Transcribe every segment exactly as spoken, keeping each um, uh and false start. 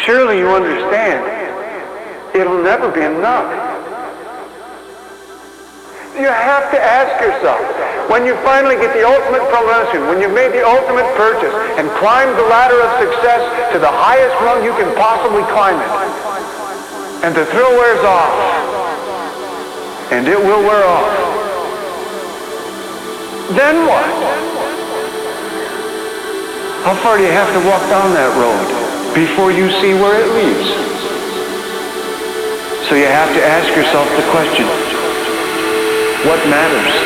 surely you understand, it'll never be enough. You have to ask yourself, when you finally get the ultimate promotion, when you've made the ultimate purchase and climbed the ladder of success to the highest rung you can possibly climb it, and the thrill wears off, and it will wear off, then what? How far do you have to walk down that road before you see where it leads? So you have to ask yourself the question, what matters?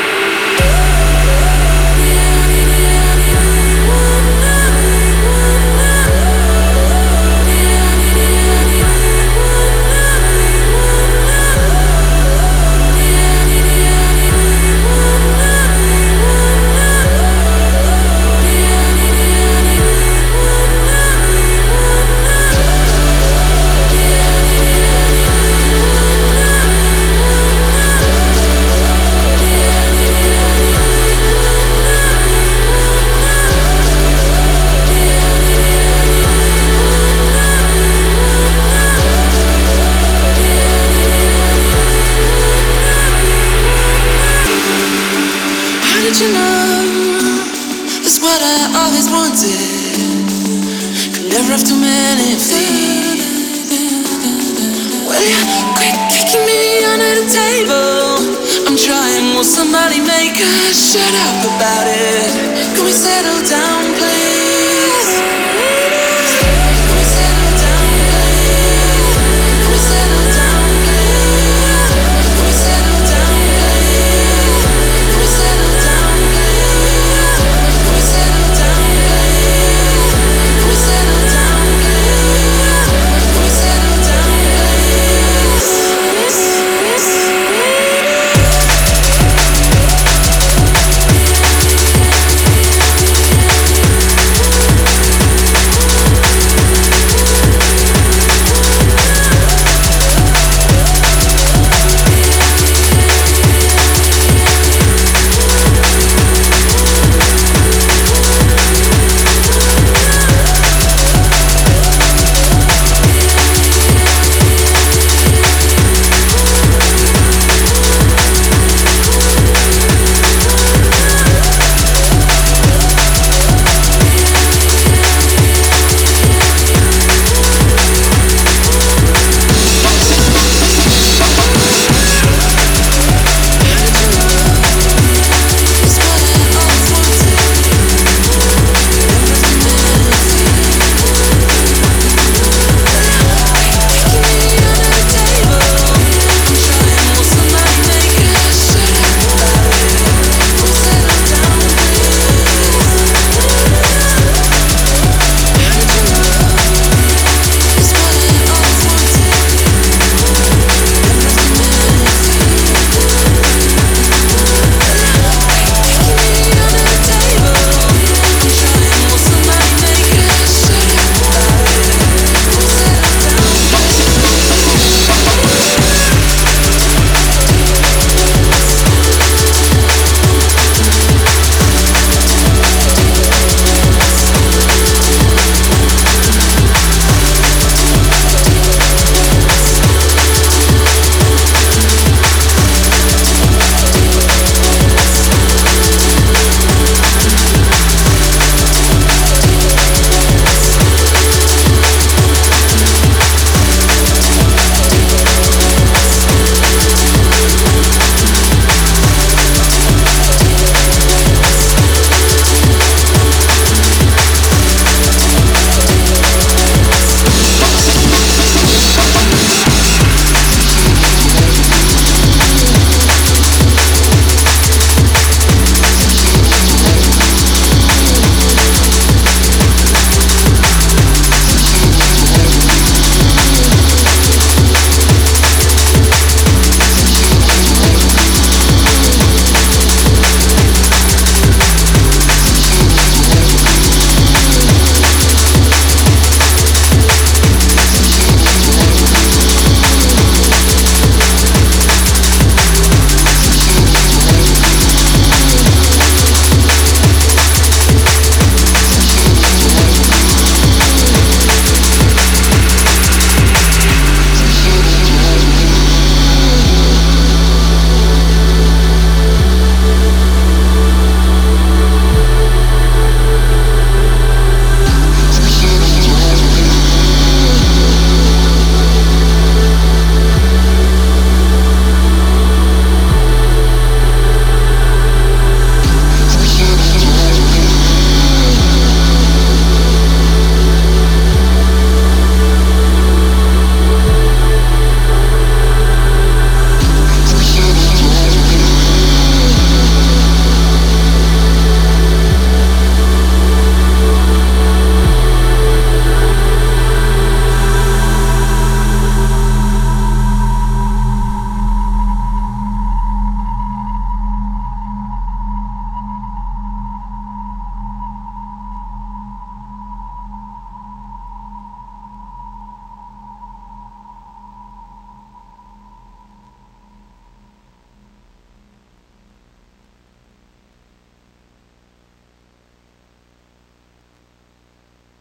You know, it's what I always wanted. Could never have too many things. Well, you quit kicking me under the table. I'm trying, will somebody make us shut up?